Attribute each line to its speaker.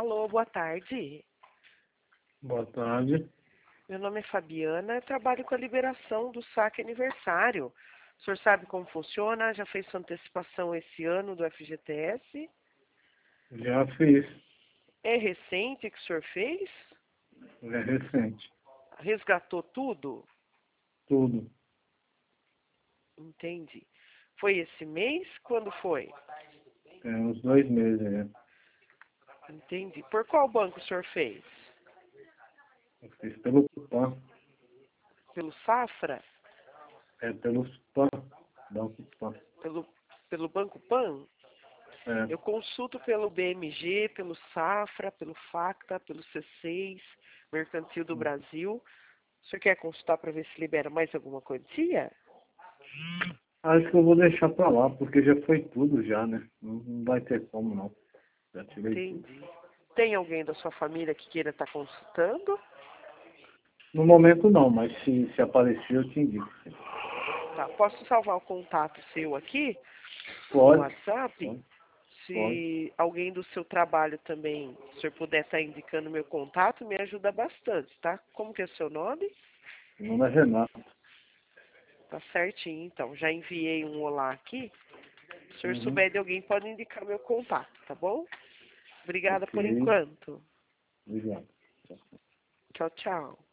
Speaker 1: Alô, boa tarde.
Speaker 2: Boa tarde.
Speaker 1: Meu nome é Fabiana, eu trabalho com a liberação do saque aniversário. O senhor sabe como funciona? Já fez sua antecipação esse ano do FGTS?
Speaker 2: Já fiz.
Speaker 1: É recente que o senhor fez?
Speaker 2: É recente.
Speaker 1: Resgatou tudo?
Speaker 2: Tudo.
Speaker 1: Entendi. Foi esse mês? Quando foi?
Speaker 2: Tem uns 2 meses, né?
Speaker 1: Entendi. Por qual banco o senhor fez?
Speaker 2: Eu fiz pelo PAN.
Speaker 1: Pelo Safra?
Speaker 2: É pelo PAN. Banco PAN.
Speaker 1: Pelo Banco Pan?
Speaker 2: É.
Speaker 1: Eu consulto pelo BMG, pelo Safra, pelo Facta, pelo C6, Mercantil do Brasil. O senhor quer consultar para ver se libera mais alguma quantia?
Speaker 2: Acho que eu vou deixar pra lá, porque já foi tudo já, né? Não vai ter como, não. Já tirei tudo.
Speaker 1: Entendi. Tem alguém da sua família que queira estar consultando?
Speaker 2: No momento não, mas se aparecer eu te indico. Sim.
Speaker 1: Tá, posso salvar o contato seu aqui no
Speaker 2: Pode,
Speaker 1: WhatsApp?
Speaker 2: pode, pode.
Speaker 1: Se alguém do seu trabalho também, se o senhor puder estar indicando meu contato, me ajuda bastante, tá? Como que é o seu nome?
Speaker 2: Meu nome é Renato.
Speaker 1: Tá certinho, então. Já enviei um olá aqui. Se o senhor
Speaker 2: Uhum.
Speaker 1: souber de alguém, pode indicar meu contato, tá bom? Obrigada por
Speaker 2: Ok.
Speaker 1: enquanto.
Speaker 2: Obrigado.
Speaker 1: Tchau, tchau.